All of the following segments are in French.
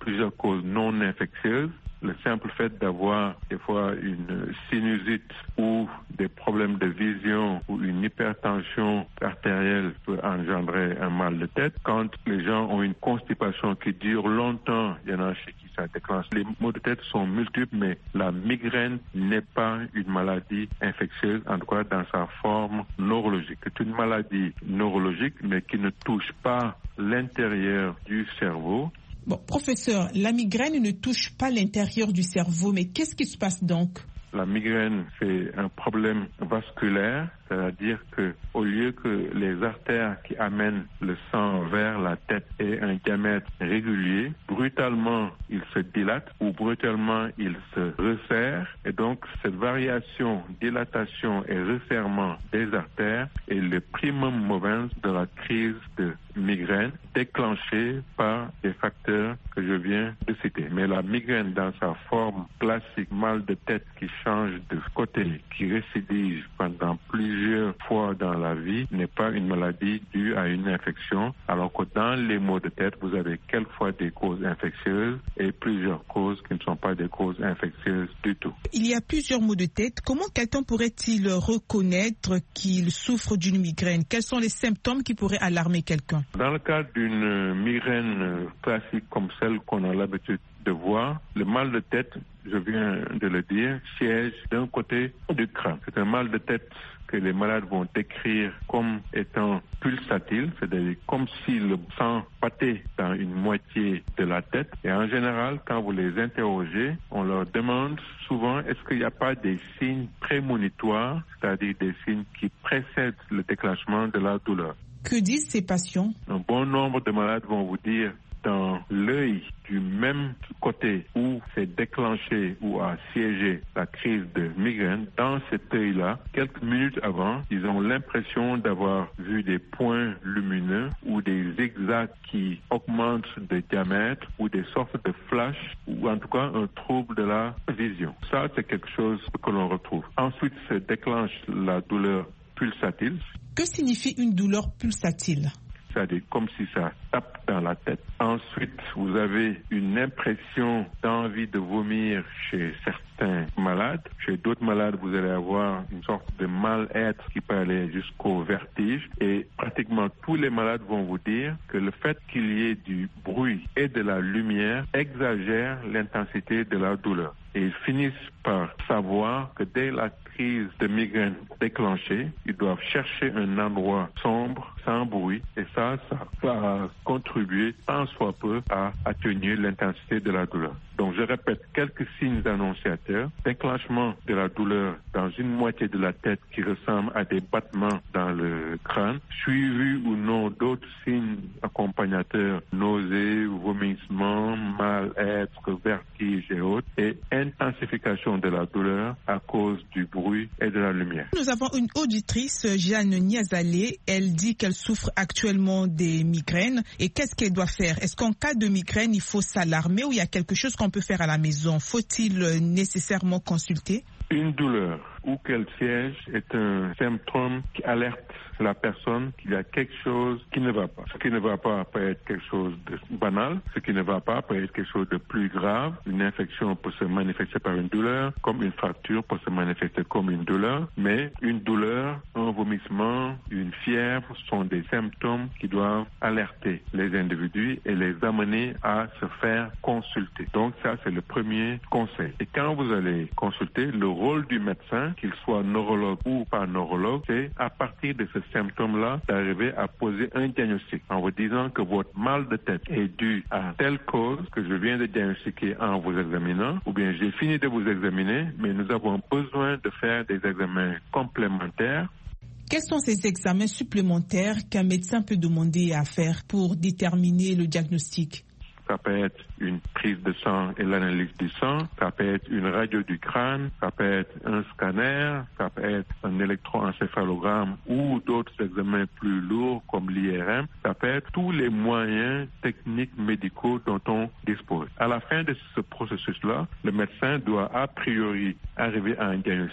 plusieurs causes non infectieuses. Le simple fait d'avoir des fois une sinusite ou des problèmes de vision ou une hypertension artérielle peut engendrer un mal de tête. Quand les gens ont une constipation qui dure longtemps, il y en a chez qui ça déclenche. Les maux de tête sont multiples, mais la migraine n'est pas une maladie infectieuse, en tout cas dans sa forme neurologique. C'est une maladie neurologique, mais qui ne touche pas l'intérieur du cerveau. Bon, professeur, la migraine ne touche pas l'intérieur du cerveau, mais qu'est-ce qui se passe donc? La migraine, c'est un problème vasculaire, c'est-à-dire que au lieu que les artères qui amènent le sang vers la tête aient un diamètre régulier, brutalement, ils se dilatent ou brutalement, ils se resserrent. Et donc, cette variation, dilatation et resserrement des artères est le primum movens de la crise de migraine déclenchée par des facteurs que je viens de citer. Mais la migraine dans sa forme classique, mal de tête qui change de côté, qui récidive pendant plusieurs fois dans la vie, n'est pas une maladie due à une infection, alors que dans les maux de tête, vous avez quelquefois des causes infectieuses et plusieurs causes qui ne sont pas des causes infectieuses du tout. Il y a plusieurs maux de tête. Comment quelqu'un pourrait-il reconnaître qu'il souffre d'une migraine? Quels sont les symptômes qui pourraient alarmer quelqu'un? Dans le cas d'une migraine classique comme celle qu'on a l'habitude de voir, le mal de tête, je viens de le dire, siège d'un côté du crâne. C'est un mal de tête que les malades vont décrire comme étant pulsatile, c'est-à-dire comme si le sang pâtait dans une moitié de la tête. Et en général, quand vous les interrogez, on leur demande souvent est-ce qu'il n'y a pas des signes prémonitoires, c'est-à-dire des signes qui précèdent le déclenchement de la douleur. Que disent ces patients? Un bon nombre de malades vont vous dire dans l'œil du même côté où s'est déclenché ou a siégé la crise de migraine, dans cet œil-là, quelques minutes avant, ils ont l'impression d'avoir vu des points lumineux ou des zigzags qui augmentent de diamètre ou des sortes de flashs ou en tout cas un trouble de la vision. Ça, c'est quelque chose que l'on retrouve. Ensuite, se déclenche la douleur pulsatile. Que signifie une douleur pulsatile? C'est-à-dire comme si ça tape dans la tête. Ensuite, vous avez une impression d'envie de vomir chez certains malades. Chez d'autres malades, vous allez avoir une sorte de mal-être qui peut aller jusqu'au vertige. Et pratiquement tous les malades vont vous dire que le fait qu'il y ait du bruit et de la lumière exagère l'intensité de la douleur. Et ils finissent par savoir que dès la crise de migraine déclenchée, ils doivent chercher un endroit sombre, sans bruit, et ça va contribuer tant soit peu à atténuer l'intensité de la douleur. Donc je répète, quelques signes annonciateurs, déclenchement de la douleur dans une moitié de la tête qui ressemble à des battements dans le crâne, suivi ou non d'autres signes accompagnateurs, nausées, vomissements, mal-être, vertige et autres, et intensification de la douleur à cause du bruit et de la lumière. Nous avons une auditrice, Jeanne Niazalé. Elle dit qu'elle souffre actuellement des migraines. Et qu'est-ce qu'elle doit faire? Est-ce qu'en cas de migraine, il faut s'alarmer ou il y a quelque chose qu'on peut faire à la maison? Faut-il nécessairement consulter? Une douleur où qu'elle siège est un symptôme qui alerte la personne qu'il y a quelque chose qui ne va pas. Ce qui ne va pas peut être quelque chose de banal, ce qui ne va pas peut être quelque chose de plus grave. Une infection peut se manifester par une douleur, comme une fracture peut se manifester comme une douleur, mais une douleur, un vomissement, une fièvre sont des symptômes qui doivent alerter les individus et les amener à se faire consulter. Donc ça, c'est le premier conseil. Et quand vous allez consulter, le rôle du médecin, qu'il soit neurologue ou pas neurologue, c'est à partir de ce symptôme-là d'arriver à poser un diagnostic en vous disant que votre mal de tête est dû à telle cause que je viens de diagnostiquer en vous examinant, ou bien j'ai fini de vous examiner, mais nous avons besoin de faire des examens complémentaires. Quels sont ces examens supplémentaires qu'un médecin peut demander à faire pour déterminer le diagnostic? Ça peut être une prise de sang et l'analyse du sang, ça peut être une radio du crâne, ça peut être un scanner, ça peut être un électroencéphalogramme ou d'autres examens plus lourds comme l'IRM. Ça peut être tous les moyens techniques médicaux dont on dispose. À la fin de ce processus-là, le médecin doit a priori arriver à un diagnostic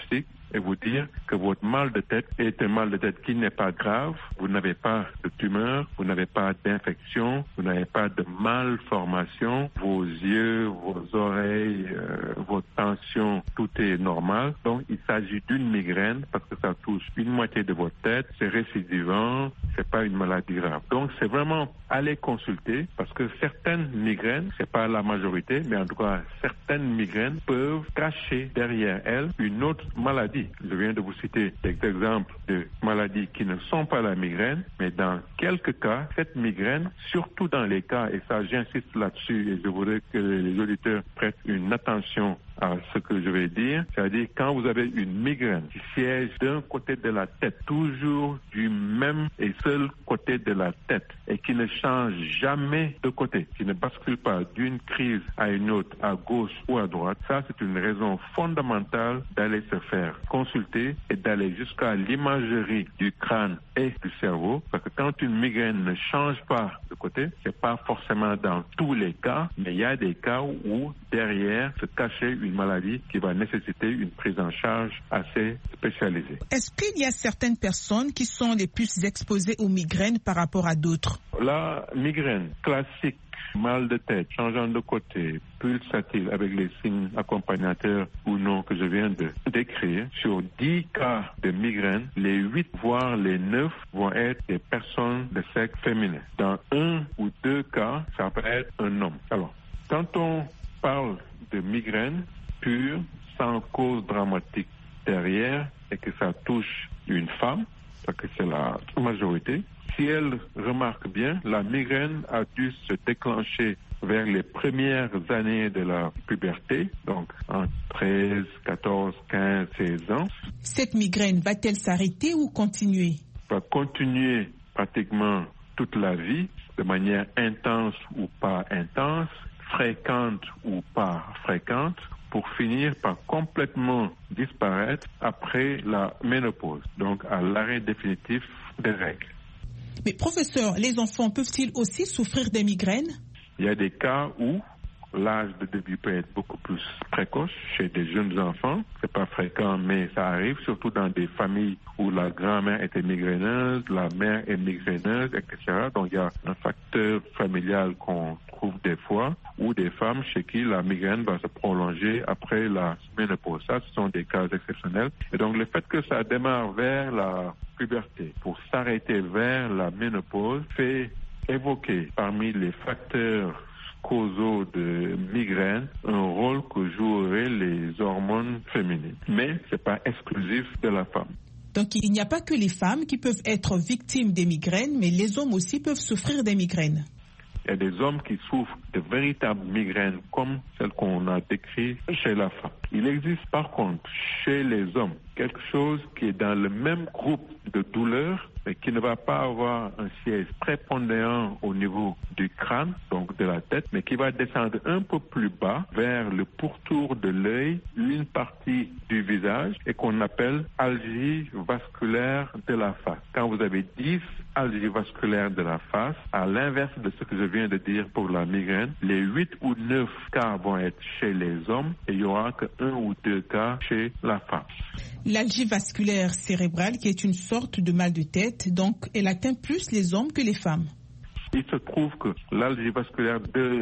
et vous dire que votre mal de tête est un mal de tête qui n'est pas grave, vous n'avez pas de tumeur, vous n'avez pas d'infection, vous n'avez pas de malformation, vos yeux, vos oreilles, votre tension, tout est normal. Donc il s'agit d'une migraine parce que ça touche une moitié de votre tête, c'est récidivant, c'est pas une maladie grave. Donc c'est vraiment aller consulter parce que certaines migraines, c'est pas la majorité, mais en tout cas certaines migraines peuvent cacher derrière elles une autre maladie. Je viens de vous citer des exemples de maladies qui ne sont pas la migraine, mais dans quelques cas, cette migraine, surtout dans les cas, et ça j'insiste là-dessus et je voudrais que les auditeurs prêtent une attention à ce que je vais dire, c'est-à-dire quand vous avez une migraine qui siège d'un côté de la tête, toujours du même et seul côté de la tête, et qui ne change jamais de côté, qui ne bascule pas d'une crise à une autre, à gauche ou à droite, ça c'est une raison fondamentale d'aller se faire consulter et d'aller jusqu'à l'imagerie du crâne et du cerveau, parce que quand une migraine ne change pas de côté, c'est pas forcément dans tous les cas, mais il y a des cas où derrière se cachait une maladie qui va nécessiter une prise en charge assez spécialisée. Est-ce qu'il y a certaines personnes qui sont les plus exposées aux migraines par rapport à d'autres? La migraine classique, mal de tête, changeant de côté, pulsatile avec les signes accompagnateurs ou non que je viens de décrire, sur 10 cas de migraine, les 8 voire les 9 vont être des personnes de sexe féminin. Dans 1 ou 2 cas, ça peut être un homme. Alors, quand on parle de migraine pure, sans cause dramatique derrière, et que ça touche une femme, parce que c'est la majorité, si elle remarque bien, la migraine a dû se déclencher vers les premières années de la puberté, donc en 13, 14, 15, 16 ans. Cette migraine va-t-elle s'arrêter ou continuer? Va continuer pratiquement toute la vie, de manière intense ou pas intense, fréquente ou pas fréquente, pour finir par complètement disparaître après la ménopause, donc à l'arrêt définitif des règles. Mais professeur, les enfants peuvent-ils aussi souffrir des migraines? Il y a des cas où l'âge de début peut être beaucoup plus précoce chez des jeunes enfants. C'est pas fréquent, mais ça arrive, surtout dans des familles où la grand-mère était migraineuse, la mère est migraineuse, etc. Donc il y a un facteur familial qu'on trouve des fois, ou des femmes chez qui la migraine va se prolonger après la ménopause. Ça, ce sont des cas exceptionnels. Et donc le fait que ça démarre vers la puberté pour s'arrêter vers la ménopause fait évoquer parmi les facteurs causaux de migraine un rôle que joueraient les hormones féminines. Mais ce n'est pas exclusif de la femme. Donc il n'y a pas que les femmes qui peuvent être victimes des migraines, mais les hommes aussi peuvent souffrir des migraines. Il y a des hommes qui souffrent de véritables migraines comme celles qu'on a décrites chez la femme. Il existe par contre chez les hommes quelque chose qui est dans le même groupe de douleurs, mais qui ne va pas avoir un siège prépondérant au niveau du crâne, donc de la tête, mais qui va descendre un peu plus bas vers le pourtour de l'œil, une partie du visage, et qu'on appelle algie vasculaire de la face. Quand vous avez 10 algies vasculaires de la face, à l'inverse de ce que je viens de dire pour la migraine, les 8 ou 9 cas vont être chez les hommes et il n'y aura que 1 ou 2 cas chez la femme. L'algie vasculaire cérébrale, qui est une sorte de mal de tête, donc elle atteint plus les hommes que les femmes. Il se trouve que l'algie vasculaire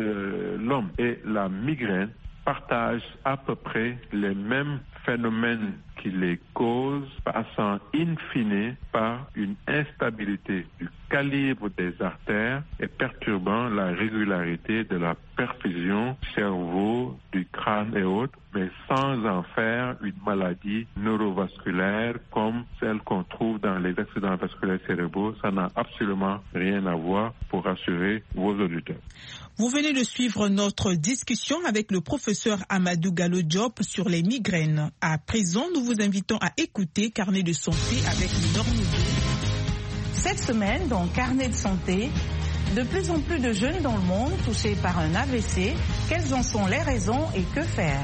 de l'homme et la migraine partagent à peu près les mêmes phénomènes qui les causent, passant in fine par une instabilité du calibre des artères et perturbant la régularité de la perfusion cerveau, du crâne et autres, mais sans en faire une maladie neurovasculaire comme celle qu'on trouve dans les accidents vasculaires cérébraux. Ça n'a absolument rien à voir, pour rassurer vos auditeurs. Vous venez de suivre notre discussion avec le professeur Amadou Gallo Diop sur les migraines. À présent, nous vous invitons à écouter Carnet de santé avec Léonore Moudet. Cette semaine, dans Carnet de santé, de plus en plus de jeunes dans le monde touchés par un AVC. Quelles en sont les raisons et que faire?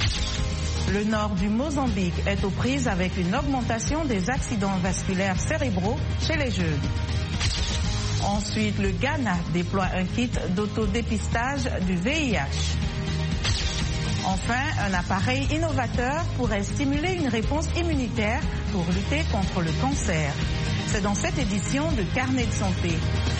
Le nord du Mozambique est aux prises avec une augmentation des accidents vasculaires cérébraux chez les jeunes. Ensuite, le Ghana déploie un kit d'autodépistage du VIH. Enfin, un appareil innovateur pourrait stimuler une réponse immunitaire pour lutter contre le cancer. C'est dans cette édition de Carnet de santé.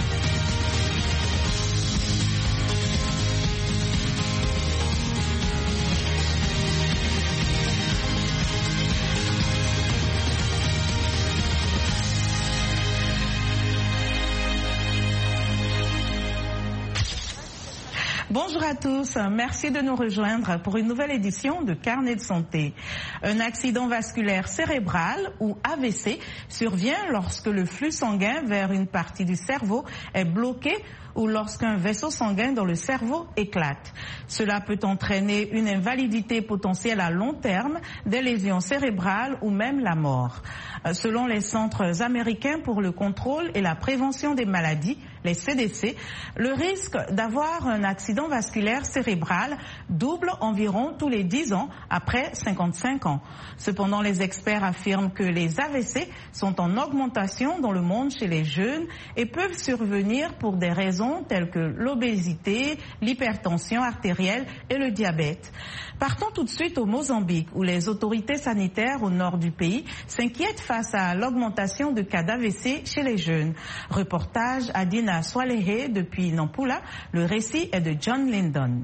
Bonjour à tous, merci de nous rejoindre pour une nouvelle édition de Carnet de santé. Un accident vasculaire cérébral ou AVC survient lorsque le flux sanguin vers une partie du cerveau est bloqué ou lorsqu'un vaisseau sanguin dans le cerveau éclate. Cela peut entraîner une invalidité potentielle à long terme, des lésions cérébrales ou même la mort. Selon les Centres américains pour le contrôle et la prévention des maladies, les CDC, le risque d'avoir un accident vasculaire cérébral double environ tous les 10 ans après 55 ans. Cependant, les experts affirment que les AVC sont en augmentation dans le monde chez les jeunes et peuvent survenir pour des raisons telles que l'obésité, l'hypertension artérielle et le diabète. Partons tout de suite au Mozambique, où les autorités sanitaires au nord du pays s'inquiètent face à l'augmentation de cas d'AVC chez les jeunes. Reportage à Dina Swalehe depuis Nampula. Le récit est de John Lyndon.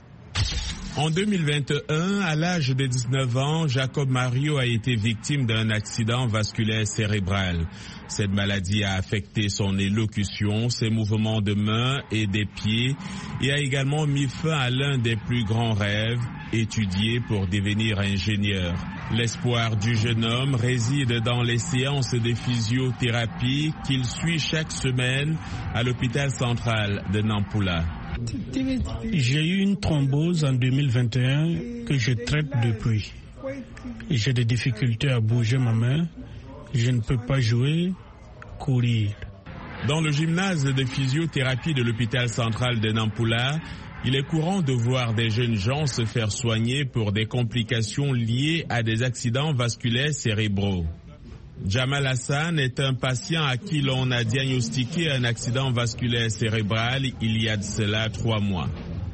En 2021, à l'âge de 19 ans, Jacob Mario a été victime d'un accident vasculaire cérébral. Cette maladie a affecté son élocution, ses mouvements de mains et des pieds et a également mis fin à l'un des plus grands rêves, étudier pour devenir ingénieur. L'espoir du jeune homme réside dans les séances de physiothérapie qu'il suit chaque semaine à l'hôpital central de Nampula. J'ai eu une thrombose en 2021 que je traite depuis. J'ai des difficultés à bouger ma main. Je ne peux pas jouer, courir. Dans le gymnase de physiothérapie de l'hôpital central de Nampula, il est courant de voir des jeunes gens se faire soigner pour des complications liées à des accidents vasculaires cérébraux. Jamal Hassan est un patient à qui l'on a diagnostiqué un accident vasculaire cérébral il y a de cela 3 mois.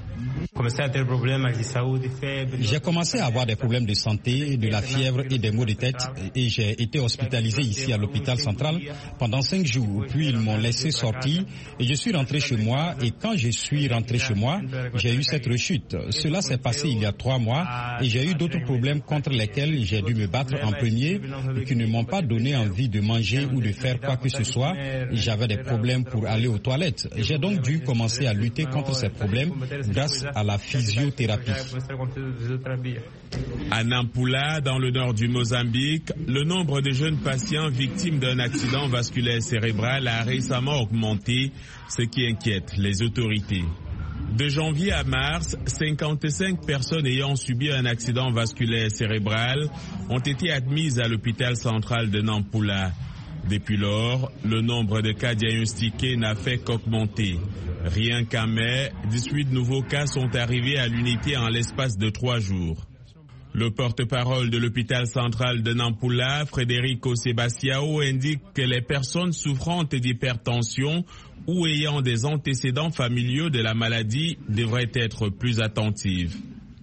J'ai commencé à avoir des problèmes de santé, de la fièvre et des maux de tête et j'ai été hospitalisé ici à l'hôpital central pendant 5 jours. Puis ils m'ont laissé sortir et je suis rentré chez moi et quand je suis rentré chez moi, j'ai eu cette rechute. Cela s'est passé il y a 3 mois et j'ai eu d'autres problèmes contre lesquels j'ai dû me battre en premier et qui ne m'ont pas donné envie de manger ou de faire quoi que ce soit. J'avais des problèmes pour aller aux toilettes. J'ai donc dû commencer à lutter contre ces problèmes grâce à la physiothérapie. À Nampula, dans le nord du Mozambique, le nombre de jeunes patients victimes d'un accident vasculaire cérébral a récemment augmenté, ce qui inquiète les autorités. De janvier à mars, 55 personnes ayant subi un accident vasculaire cérébral ont été admises à l'hôpital central de Nampula. Depuis lors, le nombre de cas diagnostiqués n'a fait qu'augmenter. Rien qu'en mai, 18 nouveaux cas sont arrivés à l'unité en l'espace de 3 jours. Le porte-parole de l'hôpital central de Nampula, Frederico Sebastião, indique que les personnes souffrant d'hypertension ou ayant des antécédents familiaux de la maladie devraient être plus attentives.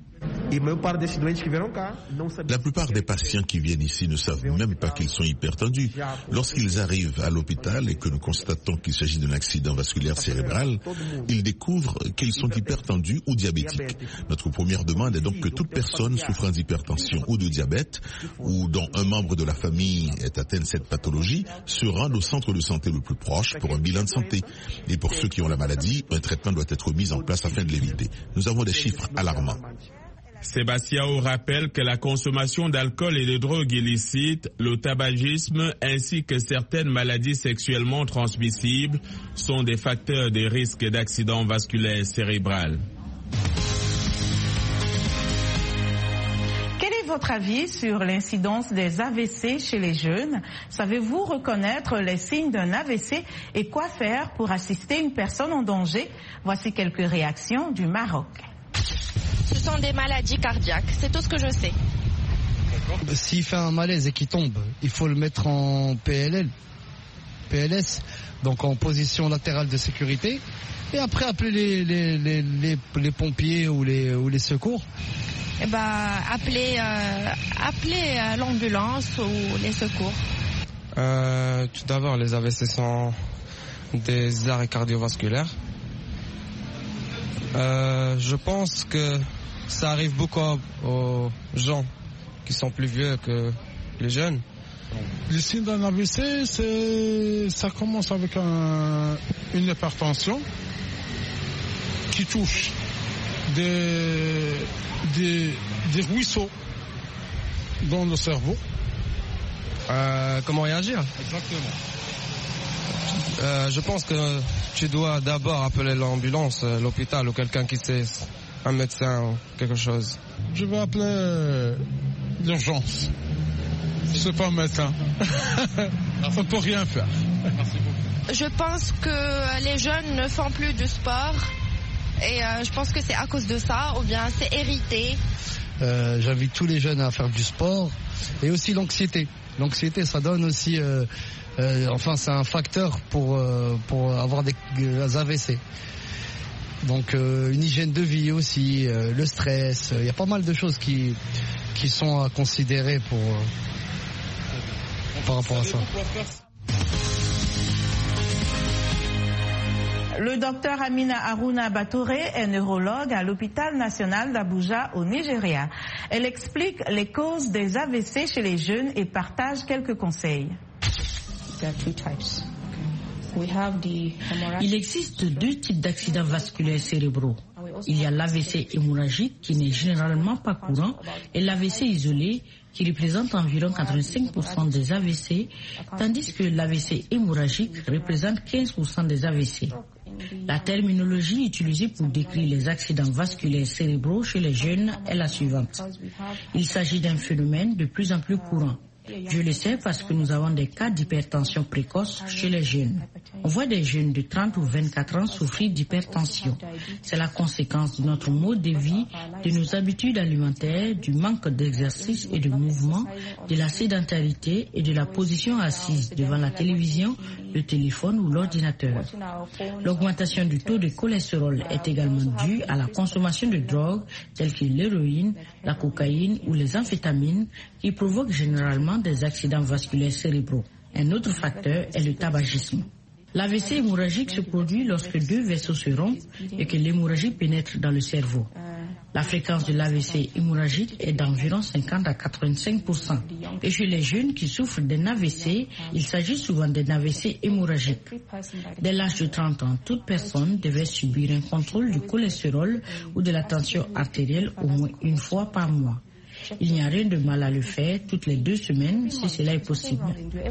La plupart des patients qui viennent ici ne savent même pas qu'ils sont hypertendus. Lorsqu'ils arrivent à l'hôpital et que nous constatons qu'il s'agit d'un accident vasculaire cérébral, ils découvrent qu'ils sont hypertendus ou diabétiques. Notre première demande est donc que toute personne souffrant d'hypertension ou de diabète, ou dont un membre de la famille est atteint de cette pathologie, se rende au centre de santé le plus proche pour un bilan de santé. Et pour ceux qui ont la maladie, un traitement doit être mis en place afin de l'éviter. Nous avons des chiffres alarmants. Sebastião rappelle que la consommation d'alcool et de drogues illicites, le tabagisme ainsi que certaines maladies sexuellement transmissibles sont des facteurs de risque d'accident vasculaire cérébral. Quel est votre avis sur l'incidence des AVC chez les jeunes? Savez-vous reconnaître les signes d'un AVC et quoi faire pour assister une personne en danger? Voici quelques réactions du Maroc. Ce sont des maladies cardiaques, c'est tout ce que je sais. S'il fait un malaise et qu'il tombe, il faut le mettre en PLS, donc en position latérale de sécurité. et après appeler les pompiers ou les secours. Appeler l'ambulance ou les secours. Tout d'abord, les AVC sont des arrêts cardiovasculaires. Je pense que ça arrive beaucoup aux gens qui sont plus vieux que les jeunes. Le signe d'un AVC, ça commence avec une hypertension qui touche des ruisseaux dans le cerveau. Comment réagir? Exactement. Je pense que tu dois d'abord appeler l'ambulance, l'hôpital ou quelqu'un qui sait, un médecin ou quelque chose. Je vais appeler l'urgence. C'est pas un médecin. On peut rien faire. Je pense que les jeunes ne font plus de sport et je pense que c'est à cause de ça ou bien c'est hérité. J'invite tous les jeunes à faire du sport et aussi l'anxiété. L'anxiété, ça donne aussi, c'est un facteur pour avoir des AVC. Donc une hygiène de vie aussi, le stress, il y a pas mal de choses qui sont à considérer par rapport à ça. Le docteur Amina Haruna Batouré est neurologue à l'hôpital national d'Abuja au Nigeria. Elle explique les causes des AVC chez les jeunes et partage quelques conseils. Il existe deux types d'accidents vasculaires cérébraux. Il y a l'AVC hémorragique qui n'est généralement pas courant et l'AVC isolé qui représente environ 85% des AVC, tandis que l'AVC hémorragique représente 15% des AVC. La terminologie utilisée pour décrire les accidents vasculaires cérébraux chez les jeunes est la suivante. Il s'agit d'un phénomène de plus en plus courant. Je le sais parce que nous avons des cas d'hypertension précoce chez les jeunes. On voit des jeunes de 30 ou 24 ans souffrir d'hypertension. C'est la conséquence de notre mode de vie, de nos habitudes alimentaires, du manque d'exercice et de mouvement, de la sédentarité et de la position assise devant la télévision, le téléphone ou l'ordinateur. L'augmentation du taux de cholestérol est également due à la consommation de drogues telles que l'héroïne, la cocaïne ou les amphétamines qui provoquent généralement des accidents vasculaires cérébraux. Un autre facteur est le tabagisme. L'AVC hémorragique se produit lorsque deux vaisseaux se rompent et que l'hémorragie pénètre dans le cerveau. La fréquence de l'AVC hémorragique est d'environ 50 à 85%. Et chez les jeunes qui souffrent d'un AVC, il s'agit souvent d'un AVC hémorragique. Dès l'âge de 30 ans, toute personne devait subir un contrôle du cholestérol ou de la tension artérielle au moins une fois par mois. Il n'y a rien de mal à le faire toutes les 2 semaines si cela est possible.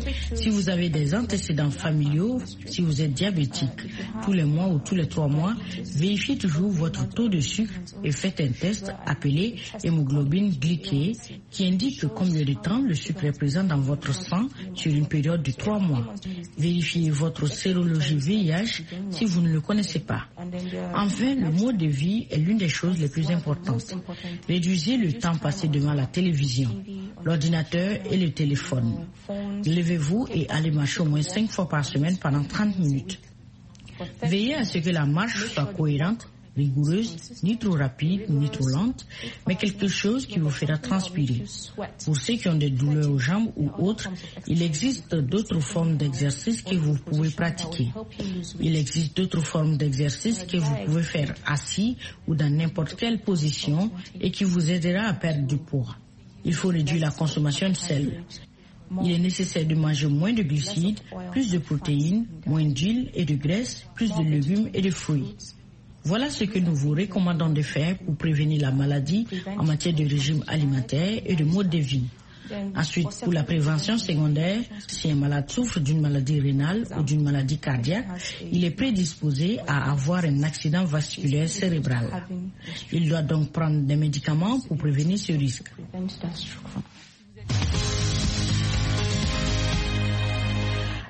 Si vous avez des antécédents familiaux, si vous êtes diabétique, tous les mois ou tous les 3 mois, vérifiez toujours votre taux de sucre et faites un test appelé hémoglobine glyquée qui indique combien de temps le sucre est présent dans votre sang sur une période de 3 mois. Vérifiez votre sérologie VIH si vous ne le connaissez pas. Enfin, le mode de vie est l'une des choses les plus importantes. Réduisez le temps passé devant la télévision, l'ordinateur et le téléphone. Levez-vous et allez marcher au moins 5 fois par semaine pendant 30 minutes. Veillez à ce que la marche soit cohérente, rigoureuse, ni trop rapide, ni trop lente, mais quelque chose qui vous fera transpirer. Pour ceux qui ont des douleurs aux jambes ou autres, il existe d'autres formes d'exercice que vous pouvez pratiquer. Il existe d'autres formes d'exercice que vous pouvez faire assis ou dans n'importe quelle position et qui vous aidera à perdre du poids. Il faut réduire la consommation de sel. Il est nécessaire de manger moins de glucides, plus de protéines, moins d'huile et de graisse, plus de légumes et de fruits. Voilà ce que nous vous recommandons de faire pour prévenir la maladie en matière de régime alimentaire et de mode de vie. Ensuite, pour la prévention secondaire, si un malade souffre d'une maladie rénale ou d'une maladie cardiaque, il est prédisposé à avoir un accident vasculaire cérébral. Il doit donc prendre des médicaments pour prévenir ce risque.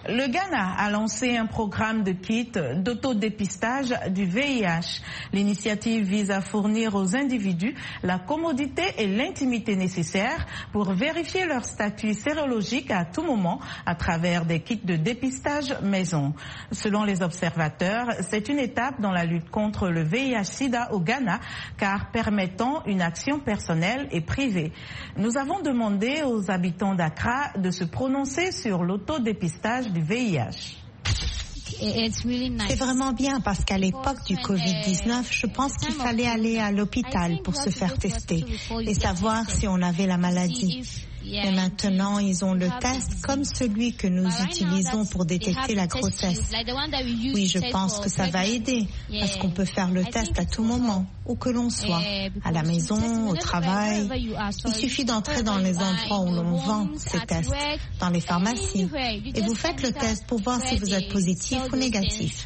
Le Ghana a lancé un programme de kits d'autodépistage du VIH. L'initiative vise à fournir aux individus la commodité et l'intimité nécessaires pour vérifier leur statut sérologique à tout moment à travers des kits de dépistage maison. Selon les observateurs, c'est une étape dans la lutte contre le VIH-Sida au Ghana, car permettant une action personnelle et privée. Nous avons demandé aux habitants d'Accra de se prononcer sur l'autodépistage du VIH. C'est vraiment bien parce qu'à l'époque du Covid-19, je pense qu'il fallait aller à l'hôpital pour se faire tester et savoir si on avait la maladie. Et maintenant, ils ont le test comme celui que nous utilisons pour détecter la grossesse. Oui, je pense que ça va aider parce qu'on peut faire le test à tout moment, où que l'on soit, à la maison, au travail. Il suffit d'entrer dans les endroits où l'on vend ces tests, dans les pharmacies, et vous faites le test pour voir si vous êtes positif ou négatif.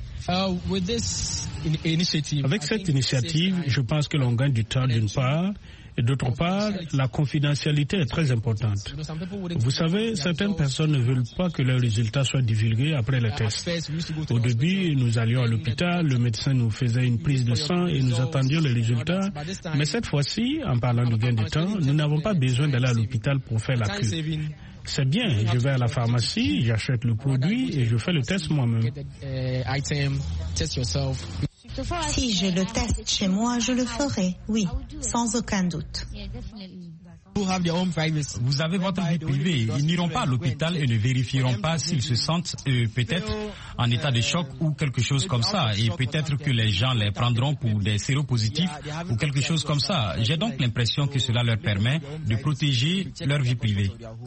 Avec cette initiative, je pense que l'on gagne du temps d'une part, et d'autre part, la confidentialité est très importante. Vous savez, certaines personnes ne veulent pas que leurs résultats soient divulgués après les tests. Au début, nous allions à l'hôpital, le médecin nous faisait une prise de sang et nous attendions les résultats. Mais cette fois-ci, en parlant du gain de temps, nous n'avons pas besoin d'aller à l'hôpital pour faire la queue. C'est bien, je vais à la pharmacie, j'achète le produit et je fais le test moi-même. Si je le teste chez moi, je le ferai, oui, sans aucun doute. Vous avez votre vie privée. Ils n'iront pas à l'hôpital et ne vérifieront pas s'ils se sentent peut-être en état de choc ou quelque chose comme ça. Et peut-être que les gens les prendront pour des séropositifs ou quelque chose comme ça. J'ai donc l'impression que cela leur permet de protéger leur vie privée.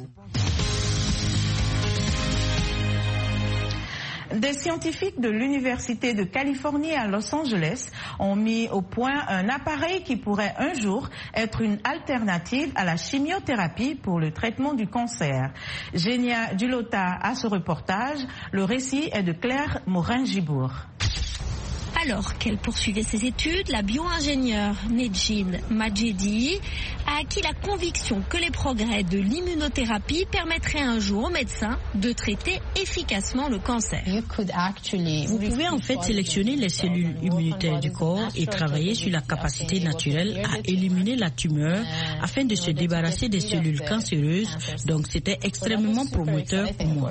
Des scientifiques de l'Université de Californie à Los Angeles ont mis au point un appareil qui pourrait un jour être une alternative à la chimiothérapie pour le traitement du cancer. Génia Dulota a ce reportage. Le récit est de Claire Morin-Gibour. Alors qu'elle poursuivait ses études, la bio-ingénieure Nejin Majedi a acquis la conviction que les progrès de l'immunothérapie permettraient un jour aux médecins de traiter efficacement le cancer. Vous pouvez en fait sélectionner les cellules immunitaires du corps et travailler sur la capacité naturelle à éliminer la tumeur afin de se débarrasser des cellules cancéreuses. Donc c'était extrêmement prometteur pour moi.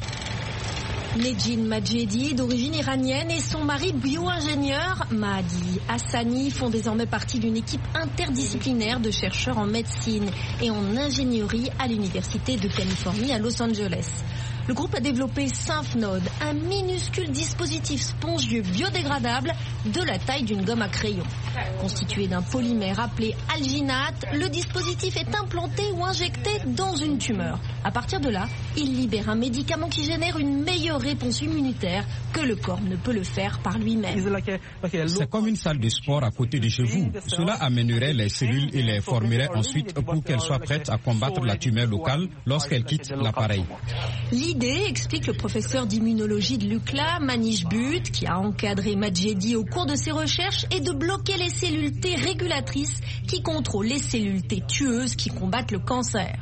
Nejin Majedi, d'origine iranienne, et son mari bio-ingénieur Mahdi Hassani font désormais partie d'une équipe interdisciplinaire de chercheurs en médecine et en ingénierie à l'Université de Californie à Los Angeles. Le groupe a développé SymphNode, un minuscule dispositif spongieux biodégradable de la taille d'une gomme à crayon. Constitué d'un polymère appelé alginate, le dispositif est implanté ou injecté dans une tumeur. À partir de là, il libère un médicament qui génère une meilleure réponse immunitaire que le corps ne peut le faire par lui-même. C'est comme une salle de sport à côté de chez vous. Cela amènerait les cellules et les formerait ensuite pour qu'elles soient prêtes à combattre la tumeur locale lorsqu'elles quittent l'appareil. L'idée, explique le professeur d'immunologie de l'UCLA, Manish Butt, qui a encadré Majedi au cours de ses recherches, est de bloquer les cellules T régulatrices qui contrôlent les cellules T tueuses qui combattent le cancer.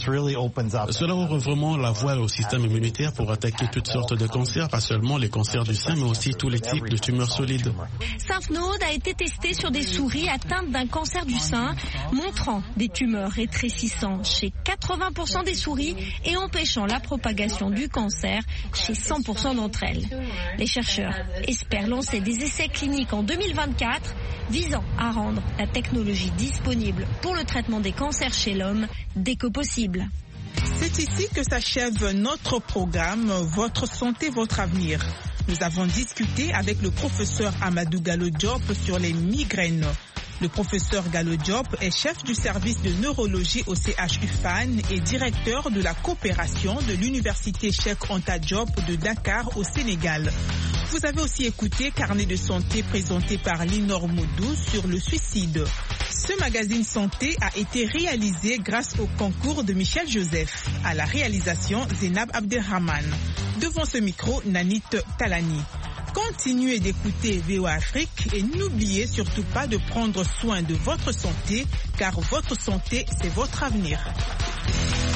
Cela ouvre vraiment la voie au système immunitaire pour attaquer toutes sortes de cancers, pas seulement les cancers du sein, mais aussi tous les types de tumeurs solides. SymphNode a été testé sur des souris atteintes d'un cancer du sein, montrant des tumeurs rétrécissant chez 80% des souris et empêchant la propagation du cancer chez 100% d'entre elles. Les chercheurs espèrent lancer des essais cliniques en 2024 visant à rendre la technologie disponible pour le traitement des cancers chez l'homme dès que possible. C'est ici que s'achève notre programme Votre santé, votre avenir. Nous avons discuté avec le professeur Amadou Gallo Diop sur les migraines. Le professeur Gallo Diop est chef du service de neurologie au CHU Fann et directeur de la coopération de l'université Cheikh Anta Diop de Dakar au Sénégal. Vous avez aussi écouté Carnet de santé présenté par Linor Moudou sur le suicide. Ce magazine santé a été réalisé grâce au concours de Michel Joseph. À la réalisation, Zénab Abdelrahman. Devant ce micro, Nanit Talani. Continuez d'écouter VOA Afrique et n'oubliez surtout pas de prendre soin de votre santé, car votre santé, c'est votre avenir.